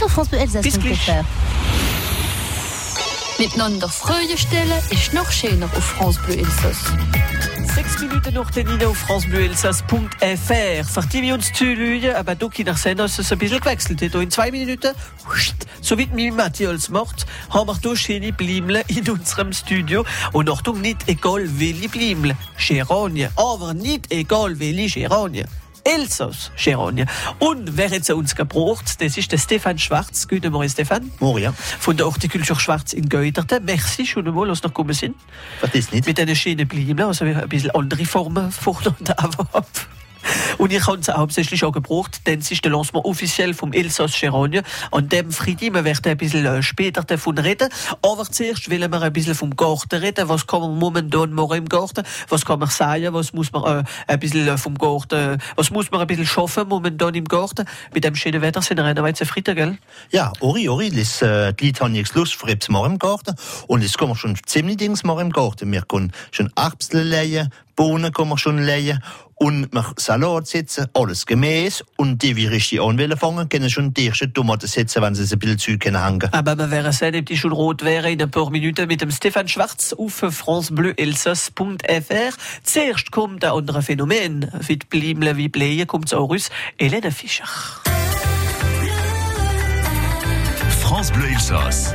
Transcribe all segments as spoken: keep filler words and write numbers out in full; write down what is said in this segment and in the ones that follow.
sur France Bleu Elsass. Bis gleich. Miteinander Freude stellen ist noch schöner auf France Bleu Elsass. Sechs Minuten nach der Nina auf France Bleu Elsass Punkt F R. Verdienen wir uns zu Lüge, aber du kannst sehen, dass es ein bisschen gewechselt hat. In zwei Minuten, so wie mein Matthias macht, haben wir hier schöne Blimle in unserem Studio. Und Achtung, nicht egal welche Blimle. Cherogne. Aber nicht egal welche Cherogne. Elsass Cherogne. Und wer jetzt uns gebraucht, das ist der Stefan Schwarz. Guten Morgen, Stefan. Morgen. Von der Hortikultur Schwarz in Götterte. Merci schon einmal, dass wir gekommen sind. Was ist nicht? Mit einer schönen Blimle, also ein bisschen andere Formen vorne und ab. Und ich habe es hauptsächlich auch gebraucht, denn es ist der Lancement offiziell vom Elsass Cherogne. An dem Friedi, wir werden ein bisschen später davon reden. Aber zuerst wollen wir ein bisschen vom Garten reden. Was kann man momentan machen im Garten? Was kann man sagen? Was muss man äh, ein bisschen vom Garten, was muss man ein bisschen schaffen momentan im Garten? Mit dem schönen Wetter sind wir jetzt zufrieden, gell? Ja, Ori, Ori, das, äh, die Leute haben jetzt Lust für etwas machen im Garten. Und jetzt können wir schon ziemlich Dings machen im Garten. Wir können schon Erbsen leihen, Bohnen können wir schon leihen. Und wir Salat setzen, alles gemäß. Und die, die richtig anwählen fangen, können schon die ersten Tomaten setzen, wenn sie ein bisschen Zeug hängen können. Aber wir wären sehen, ob die schon rot wäre in ein paar Minuten mit dem Stefan Schwarz auf France Bleu Elsass Punkt F R. Zuerst kommt ein anderes Phänomen. Wie die Blimle, wie Bleie, kommt es auch raus. Helene Fischer. France Bleu Elsass.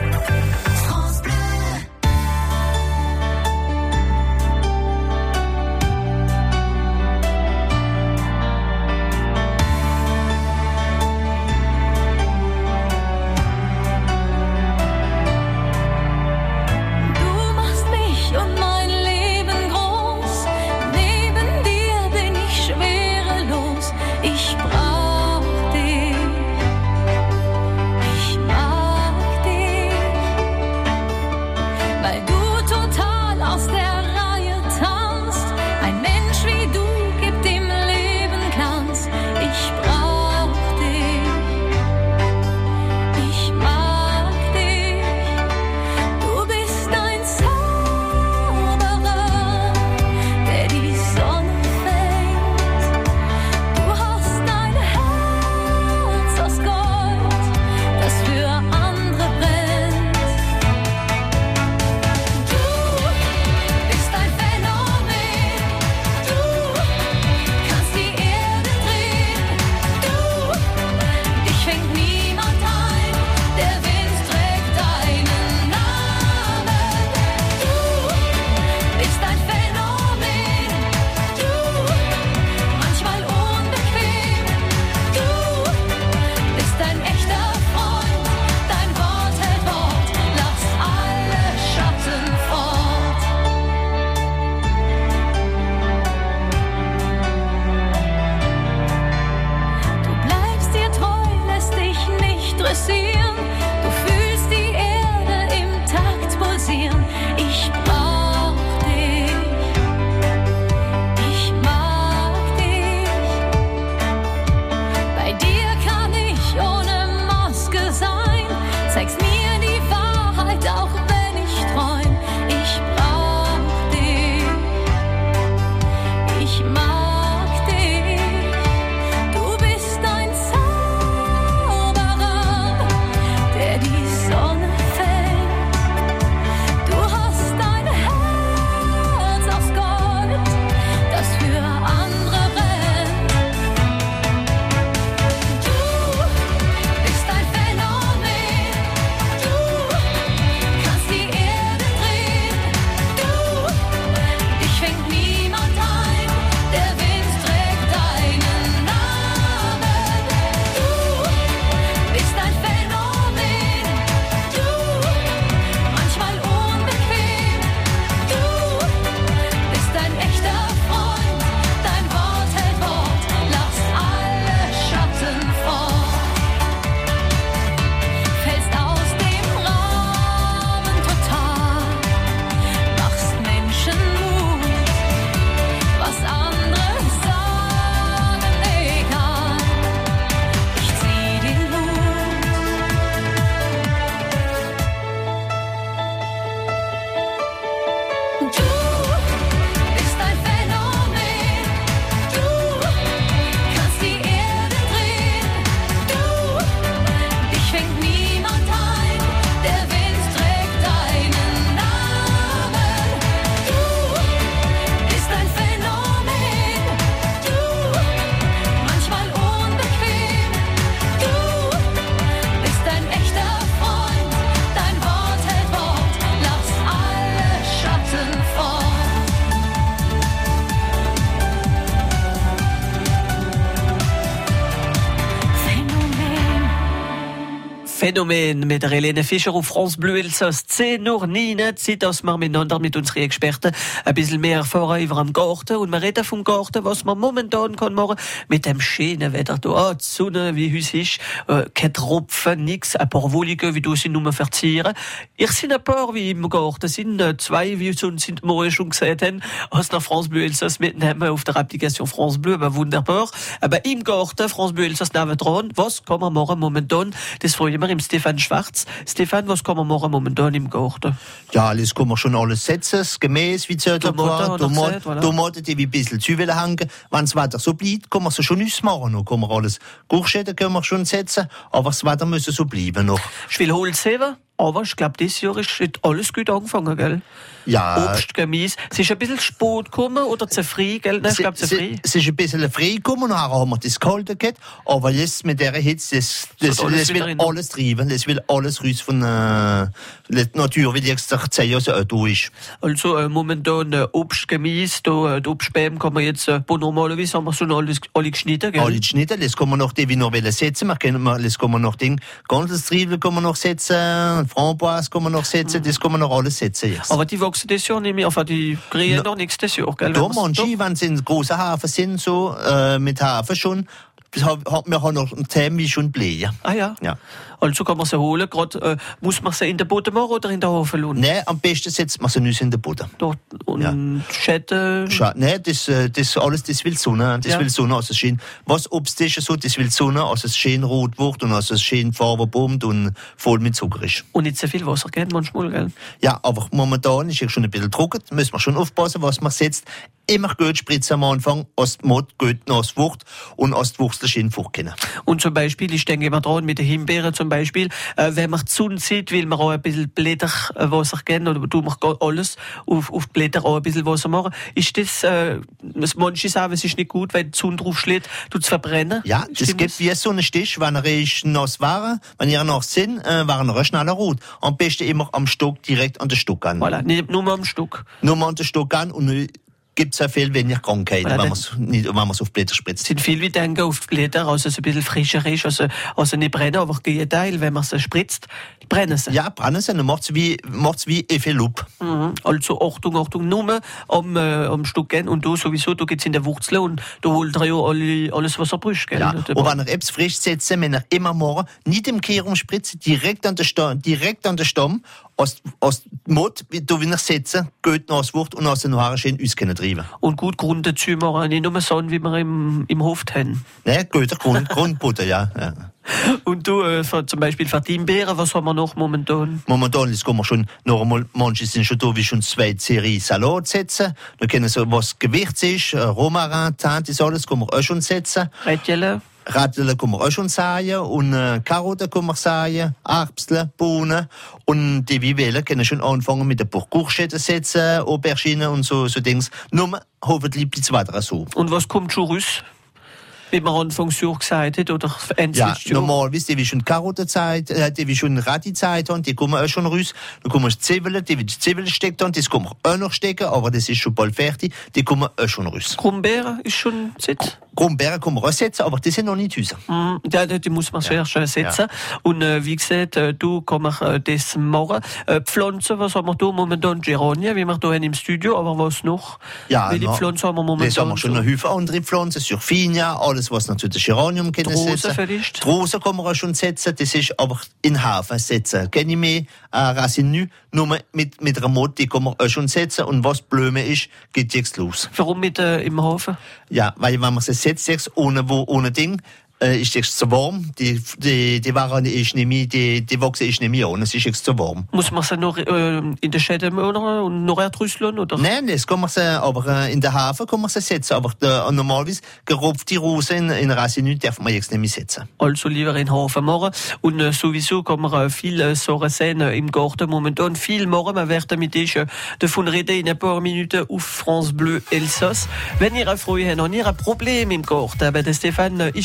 Phänomen mit der Helene Fischer auf France Bleu Elsass. zehn Uhr neun, Zeit, dass wir miteinander mit unseren Experten ein bisschen mehr erfahren über den Garten. Und wir reden vom Garten, was man momentan kann machen mit dem schönen Wetter. Da, ah, die Sonne, wie es ist, äh, kein Tropfen, nix, ein paar Wolligen, wie du sie nur verzieren. Ich sind ein paar wie im Garten, sind äh, zwei, wie wir uns morgen schon gesagt haben, aus der France Bleu Elsass mitnehmen auf der Applikation France Bleu, aber wunderbar. Aber im Garten, France Bleu Elsass neben dran, was kann man machen momentan? Das freue ich mich im Stefan Schwarz. Stefan, was kann man machen momentan im Garten? Ja, alles kann man schon alles setzen, gemäß, wie gesagt, Tomaten, Tomaten, voilà. Tomaten, die wie ein bisschen zu will hängen. Wenn das Wetter so bleibt, kann man sie schon ausmachen. Noch kann man alles, Gurschäden können wir schon setzen, aber das Wetter muss so bleiben noch. Ich will Holz haben, aber ich glaube, dieses Jahr ist alles gut angefangen, gell? Ja. Obst, Gemüse. Es ist ein bisschen spät gekommen oder zu früh, gell? Nein, ich glaube, zu früh. Es ist ein bisschen früh gekommen, nachher haben wir das Kalte gehabt, aber jetzt mit dieser Hitze, das, das, So, alles das will rein. alles treiben, das will alles raus von äh, der Natur, wie die gesagt zehn Jahre so äh, da ist. Also äh, momentan äh, Obst, Gemüse, da, äh, die Obstbäume kann man jetzt, äh, normalerweise haben wir schon alles, alle geschnitten, gell? Alle geschnitten, das kann man noch die wie noch wollen setzen, man kann, man, das kann man noch den ganzen Zwiebeln kann man noch setzen, Framboise kann man noch setzen, das kann man noch alles setzen jetzt. Aber die wachsen das Jahr nicht mehr, also die kriegen No. noch nichts das Jahr, gell? Da Wenn wir's- manche, wenn sie in großen Hafen sind, so äh, mit Hafen schon, das hat, hat, wir haben noch ein Thema schon blähen. Ah ja. Ja. Also kann man sie holen, gerade, äh, muss man sie in den Boden machen oder in den Hafen lassen? Nein, am besten setzt man sie nicht in den Boden. Dort, und Ja. Schäden. Scha- Nein, das, äh, das alles, das will Sonne, das Ja. will Sonne, also schön, was Obst ist so, das will Sonne, also es schön rot wird und also es schön Farbe bombt und voll mit Zucker ist. Und nicht so viel Wasser, gell? Manchmal, gell? Ja, aber momentan ist es schon ein bisschen trocken, müssen wir schon aufpassen, was man setzt. Immer gut spritzen am Anfang, als die Mod gut nass wird und als die Wurzel schön vorkennen. Und zum Beispiel, ich denke immer dran, mit den Himbeeren zum Beispiel, äh, wenn man die Sonne sieht, will man auch ein bisschen Blätterwasser geben, oder tun wir alles auf, auf die Blätter auch ein bisschen Wasser machen. Ist das, äh, das manche sagen, es ist nicht gut, weil die Sonne drauf schlägt, tut es verbrennen? Ja, es Stimmt gibt wie so einen Stich, wenn er ist nass war, wenn ihr nass sind, äh, waren er schneller rot. Am besten immer am Stock, direkt an den Stock an. Voilà, nicht nur mal am Stück. Nur mal an den Stock an und gibt es auch viel weniger Krankheiten, Voilà, wenn dann- man es nicht, wenn man es auf Blätter spritzt. Es sind viel wie denken auf die Blätter, also es ein bisschen frischer ist, also, also nicht brennen, aber Gegenteil, wenn man sie spritzt, brennen sie. Ja, brennen sie, dann macht's wie, macht's wie Efelup. Mhm. Also Achtung, Achtung, nur am, äh, am Stück gehen und da sowieso, da geht's in der Wurzel und da holt er ja alle, alles, was er brüscht, gell? Ja. Da- Und wenn er etwas frisch setzt, wenn er immer morgen nicht im Kehrung spritzt, direkt an den Stamm, direkt an den Stamm, aus, aus Mod, wie du wenn er setzen, geht nass wird und aus den Haaren schön auskennen treiben. Und gut Grund dazu machen, nicht nur so, wie wir im, im Hof haben. Ne, guter Grund, Grundbutter, ja, ja. Und du, äh, für, zum Beispiel für die Himbeeren, was haben wir noch momentan? Momentan ist, kann man schon, noch einmal, manche sind schon da, wie schon zwei Serie Salat setzen. Da können so, was Gewicht ist, äh, Romarin, Tante, ist alles, kann man auch schon setzen. Rädchen? Radler kann man auch schon säen und äh, Karotten kann man säen, Erbsen, Bohnen und die Vivellen können schon anfangen mit den Courgetten setzen, Auberginen und so, so Dings. Nur hoffentlich bleibt es weiter so. Und was kommt schon raus? Wie man anfangs Jahr gesagt hat, oder Ende Ja, letztes Jahr? normalerweise, die wie schon Karottenzeit, äh, die wie schon Radizeit haben, die kommen auch schon raus. Dann kommen Zwiebeln, die wie die Zwiebeln steckt haben, das kann man auch noch stecken, aber das ist schon bald fertig, die kommen auch schon raus. Krummbeeren ist schon Zeit. Krummbeeren kann man auch setzen, aber die sind noch nicht raus. Mhm. Ja, die die muss man zuerst äh, setzen. Und äh, wie gesagt, äh, du kann man äh, das machen. Äh, Pflanzen, was haben wir da momentan? Geranien, wie wir da haben im Studio, aber was noch? Ja, Welche na, Pflanzen haben wir momentan? Das haben wir schon so? eine Haufen andere Pflanzen, Surfinia, alles was natürlich Geranium können Rosen setzen. vielleicht? Die Rosen kann man auch schon setzen, das ist aber in Hafen setzen. Kenne ich mehr, äh, Racine nur mit, mit einer Mod, die kann man auch schon setzen und was Blume ist, geht jetzt los. Warum mit äh, im Hafen? Ja, weil wenn man sie setzt, jetzt ohne, wo, ohne Ding, äh, ist es zu warm, die, die, die Waren ist nicht mehr, die, die wachsen ist nicht mehr an, es ist jetzt zu warm. Muss man sie noch äh, in der Schäden machen und noch erdrüsseln, oder? Nein, das kann man sie, aber äh, in der Hafen kann man sie setzen, aber der, normalerweise gerupfte Rosen in, in Racine darf man jetzt nicht mehr setzen. Also lieber in Hafen machen. Und äh, sowieso kann man äh, viel äh, Sachen sehen äh, im Garten momentan. Viel machen. Wir werden mit euch äh, davon reden in ein paar Minuten auf France Bleu Elsass. Wenn ihr eine Freude habt und ihr ein Problem im Garten, aber der Stefan äh, ist da für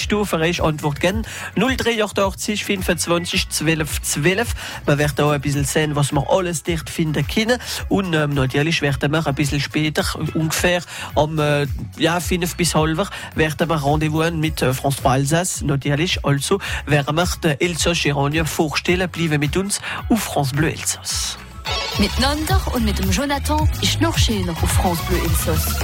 euch Antwort geben. null drei achtzig fünfundzwanzig zwölf zwölf. Wir werden auch ein bisschen sehen, was wir alles dort finden können. Und ähm, natürlich werden wir ein bisschen später, ungefähr am äh, ja, fünf bis halb, werden wir Rendezvous haben mit äh, France trois Alsace. Natürlich, also werden wir den Elsass-Gironien vorstellen. Bleiben mit uns auf France Bleu Elsass. Miteinander und mit dem Jonathan ist noch schöner auf France Bleu Elsass.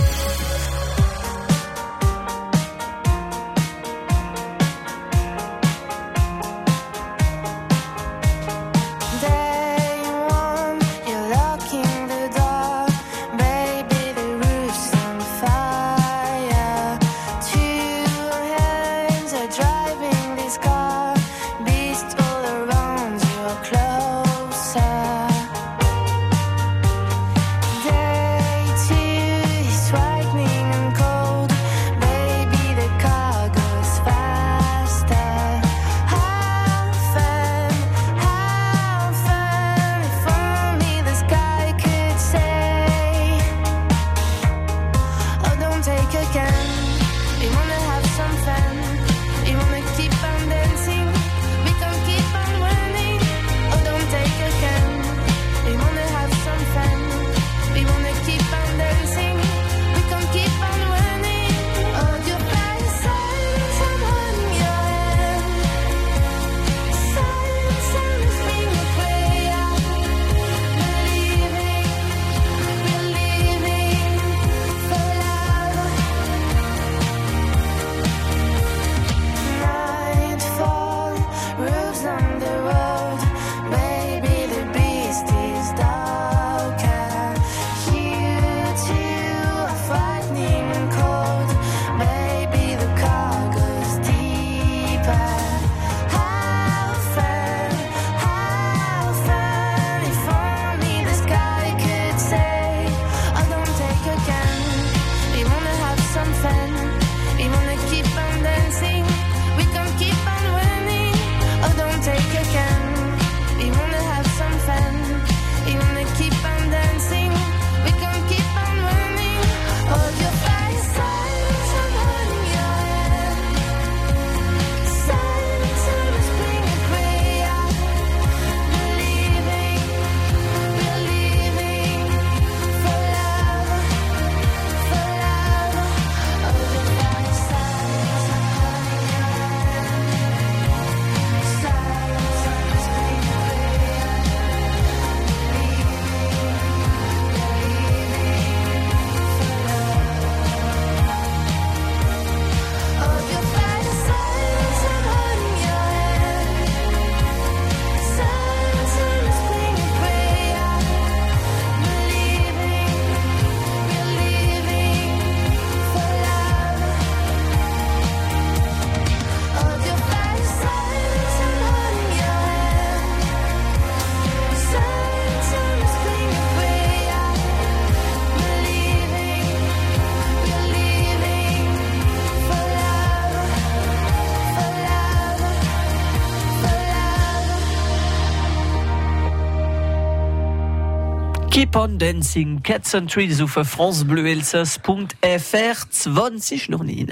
Keep on Dancing, Cats and Trees auf France Bleu Elsass Punkt F R zwanzig noch nie.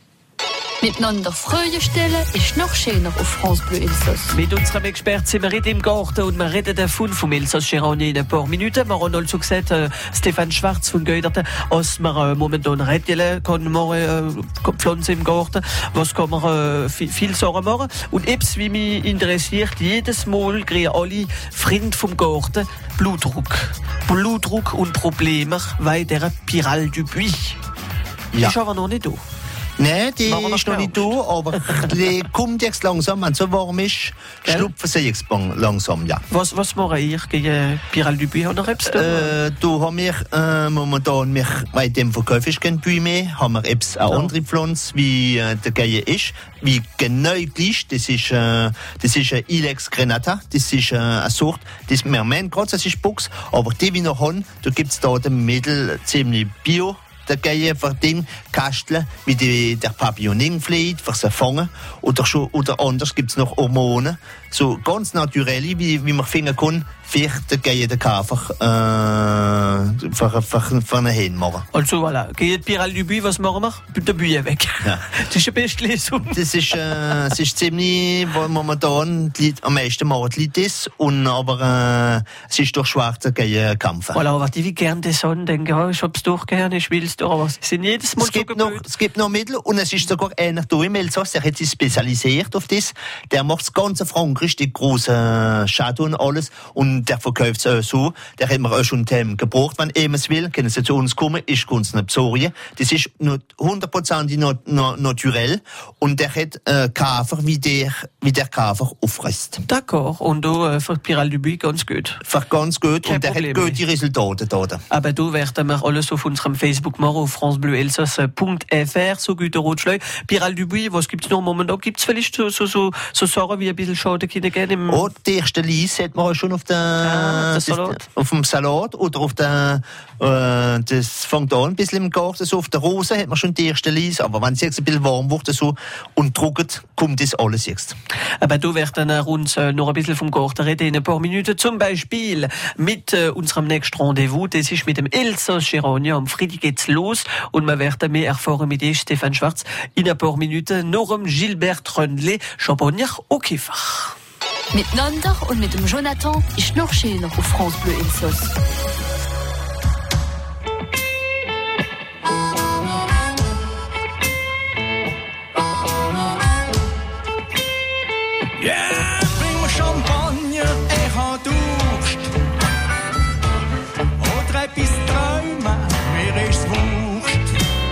Miteinander Freude stellen ist noch schöner auf France Bleu Elsass. Mit unserem Experten sind wir im Garten und wir reden davon vom Elsass-Gironien in ein paar Minuten. Wir haben also gesagt, äh, Stefan Schwarz von Göderte, was man äh, momentan retten kann, man äh, pflanzen im Garten, was kann man äh, viel, viel Sachen machen. Und etwas, wie mich interessiert, jedes Mal kriegen alle Freunde vom Garten Blutdruck. Blutdruck und Probleme wegen der Pyrale du Puy. Ja. Ist aber noch nicht da. Nein, die ist noch nicht da, aber die kommt jetzt langsam, wenn es so warm ist, schlupfen sie jetzt langsam, ja. Was, was machen ihr gegen Pyrale du Puy? Oder etwas da? Äh, da haben wir äh, momentan, wir, bei dem Verkauf ist kein Puy mehr, haben wir etwas eine andere Pflanze, wie äh, der Geier ist, wie genau gleich, das ist, äh, das ist ein Ilex grenata, das ist äh, eine Sorte, das wir meinen gerade, das ist Box, aber die, wie wir noch haben, da gibt es da den Mädel ziemlich bio, der Geier für den Kasteln, wie die, der Papilloning flieht, für sie fangen. Oder, schon, oder anders gibt es noch Hormone, so ganz naturell, wie, wie man finden kann, vielleicht gehen der Kafer äh, für, für, für einen Hin machen. Also voilà, geht Piral du Buy, was machen wir? Der Buy weg. Ja. Das ist eine beste Lesung. Das ist, äh, das ist ziemlich, wo momentan die Leute, am meisten machen die Leute das, und aber äh, es ist doch Schwarze gegen Kämpfe. Voilà, aber die wie gern die Sonne denken, oh, ich hab's doch gern, ich will's doch, aber sie sind jedes Mal es gibt, noch, es gibt noch Mittel, und es ist sogar einer da im Elsass, der hat sich spezialisiert auf das, der macht das ganze Frankreich, die großen Chateau und alles, und der verkauft es auch so, der hat mir auch schon Themen gebraucht, wenn jemand es will, können sie zu uns kommen, ich kann es nicht besorgen, das ist nur hundert Prozent not, not, naturell, und der hat äh, Käfer, wie der, wie der Käfer auffrisst. D'accord, und du äh, für Piral du Buy ganz gut. Für ganz gut, Kein und der Problem hat gute Resultate da. Aber du werden wir alles auf unserem Facebook machen, auf francebleuelsass punkt f r, so gute Rotschleu. Piral du Buy, was gibt's noch momentan? Gibt's vielleicht so, so, so, so Sachen wie ein bisschen Schade können gehen im... Oh, die erste Lies hat man auch schon auf der, ah, das, auf dem Salat, oder auf der, äh, das fängt an ein bisschen im Garten, so auf der Rose hat man schon die erste Lies, aber wenn es jetzt ein bisschen warm wird, so, und trocknet, kommt das alles jetzt. Aber du werden wir uns äh, noch ein bisschen vom Garten reden in ein paar Minuten, zum Beispiel mit äh, unserem nächsten Rendezvous, das ist mit dem Elsass Gironien. Am Freitag geht's los, und wir werden mehr erfahren mit dir, Stefan Schwarz, in ein paar Minuten noch um Gilbert Tröndle, Champagner au Kiefer. Miteinander und mit dem Jonathan ist noch schöner auf France Bleu Elsass. Yeah, bring mir Champagner, ich hab Durst. Oder etwas träumen, mir ist's wurscht.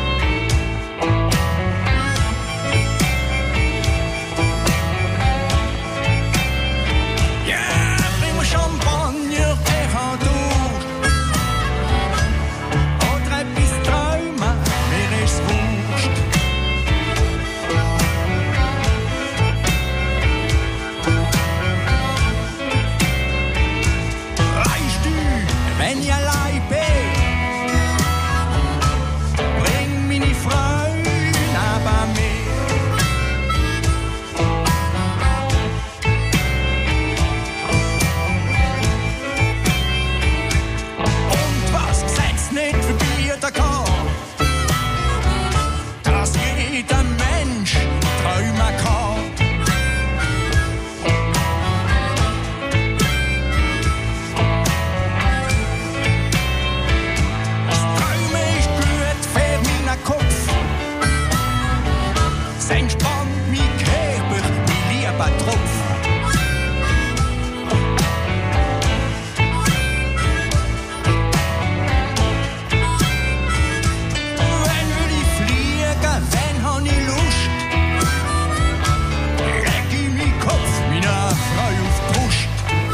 Yeah, bring mir Champagner, ich hab Durst. Oder etwas träumen, mir ist's wurscht. Wenn ich allein bin, bring meine Freunde neben mir. Und was gesetzt nicht verbieten kann, dass jeder Mensch träumen kann. Kopf. Es entspannt mein Körper, mein lieber Tropf. Wenn will ich fliegen, wenn hab ich Lust, leg ich meinen Kopf meiner Frau auf die Brust.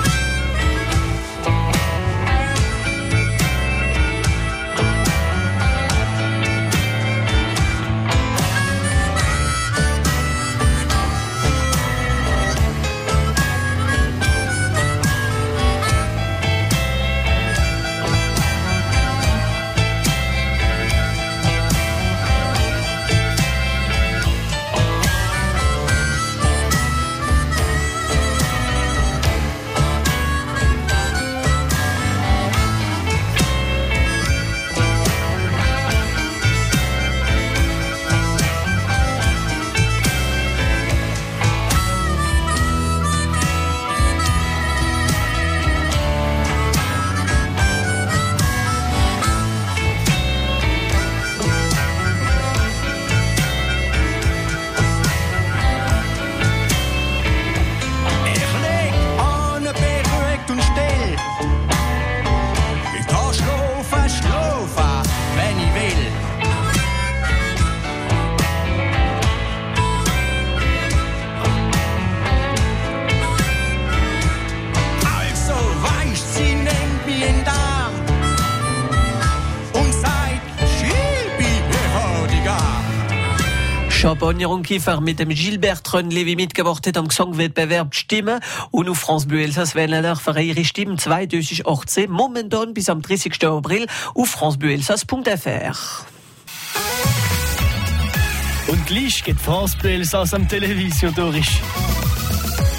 Champagner und Kiefer mit dem Gilbert Tröndle, wie mitgebracht hat am Gesangwettbewerb Stimmen. Und auf France Bleu Elsass wählen wir für ihre Stimmen zwanzig achtzehn, momentan bis am dreißigsten April auf francebleuelsass punkt f r. Und gleich geht France Bleu Elsass am Television durch.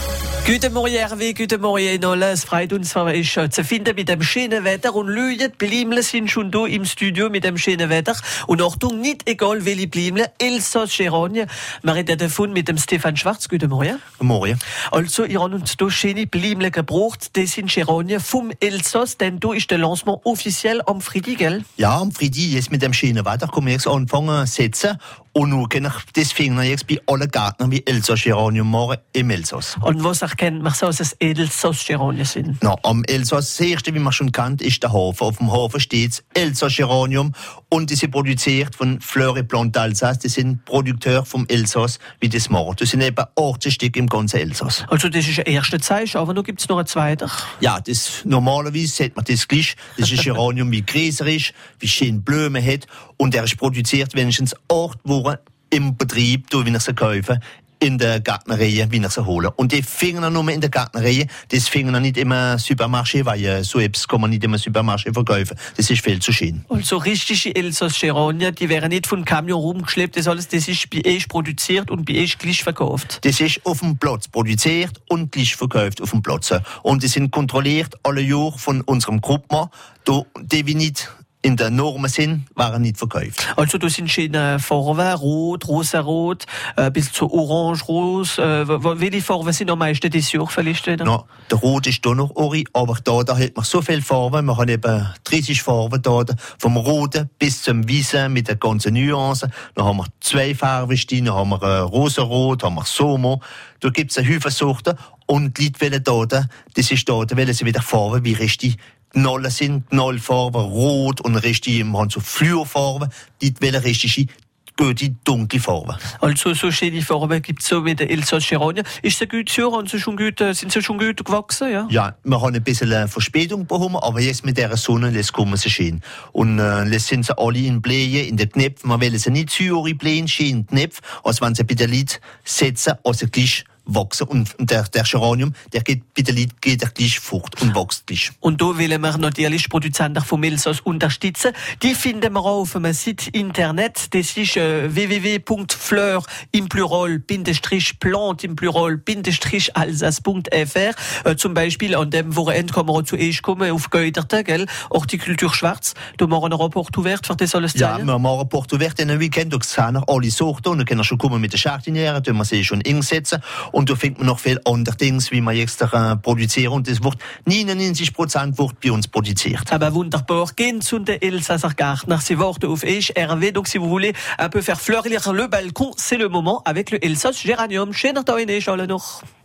Guten Morgen, Hervé, guten Morgen, Nola. Es freut uns, euch zu finden mit dem schönen Wetter. Und Leute, die Blimle sind schon da im Studio mit dem schönen Wetter. Und Achtung, nicht egal welche Blimle, Elsass-Cherogne. Wir reden davon mit dem Stefan Schwarz. Guten Morgen. Guten Morgen. Also, ihr habt uns da schöne Blimle gebracht. Das sind Cherogne vom Elsass, denn da ist der Lancement offiziell am Freitag, gell? Ja, am Freitag jetzt mit dem schönen Wetter können wir jetzt anfangen zu setzen. Und nun können wir das finden jetzt bei allen Gärtnern wie Elsass-Cherogne morgen im Elsass. Und was erkennt man so, dass es Elsass-Cherogne sind? Na, am Elsass, das erste, wie man schon kennt, ist der Hafen. Auf dem Hafen steht Elsass-Geranium und die sind produziert von Fleur et Plante d'Alsace. Die sind Produkteur vom Elsass, wie das machen. Das sind eben achtzig Stück im ganzen Elsass. Also das ist der erste Zeichen, aber noch gibt es noch ein zweiter. Ja, das, normalerweise sieht man das gleich. Das ist ein Geranium, wie größer ist, wie schön Blumen hat und der ist produziert wenigstens acht Wochen im Betrieb, wie ich sie kaufe, in der Gärtnerei, wie ich sie hole. Und die fingen dann nur in der Gärtnerei, das fingen dann nicht im Supermarché, weil so etwas kann man nicht im Supermarché verkaufen. Das ist viel zu schön. Und so richtige Elsass-Cherogne, die werden nicht von Camion rumgeschleppt, das alles, das ist bei euch produziert und bei euch gleich verkauft. Das ist auf dem Platz produziert und gleich verkauft auf dem Platz. Und die sind kontrolliert alle Jahre von unserem Gruppmann, die wir nicht in der Normen sind, waren nicht verkauft. Also da sind schöne Farben, rot, rosarot, äh, bis zu orange-ros. Äh, welche Farben sind am meisten dieses Jahr vielleicht? No, der Rot ist da noch Ori, aber da, da hat man so viele Farben. Man hat eben dreißig Farben da, vom Roten bis zum Weißen mit der ganzen Nuance. Dann haben wir zwei Farben stehen, dann haben wir äh, Rosarot, haben wir Somo. Da gibt es eine Haufen Sorten und die Leute wollen da, das ist da, da wollen sie wieder Farben wie richtig Knollen sind, Knollfarben, rot und richtig, wir haben so Fluorfarben, die wollen richtig gute, dunkle Farben. Also so schöne Farben gibt es so wie der Elsass-Cherogne. Ist sie gut so? Haben sie schon gut, sind sie schon gut gewachsen? Ja, ja, wir haben ein bisschen Verspätung bekommen, aber jetzt mit dieser Sonne lässt kommen sie schön. Und äh, jetzt sind sie alle in Blähen, in den Knöpfen. Man will sie nicht zu blähen, schön in den Knöpfen, als wenn sie bei der Lied setzen, also gleich wachsen. Und der, der Geranium, der geht bei der Lied geht er gleich fort und wächst gleich. Und da wollen wir natürlich Produzenten vom Elsass unterstützen. Die finden wir auf dem Site Internet. Das ist äh, w w w punkt fleur im Plural Bindestrich Plante im Plural Bindestrich Alsace punkt f r. Äh, zum Beispiel an dem Wochenende kann man zu euch kommen auf Geuterte, gell? Hortikultur Schwarz. Da machen wir einen Rapport ouvert für das alles zu Ja, wir machen einen Rapport ouvert in einem Weekend. Da sehen wir alle Sorten und dann können wir schon kommen mit den Jardinieren, da wir sie schon einsetzen. Und da findet man noch viel andere Dinge, wie man jetzt äh, produzieren. Und das wird neunundneunzig Prozent wird bei uns produziert. Aber wunderbar. Gehen zu den Elsasser Gärtner. Sie warten auf euch. Hervé, donc si vous voulez un peu faire fleurir le balcon, c'est le moment avec le Elsass Geranium. Schöner Tag in euch alle noch.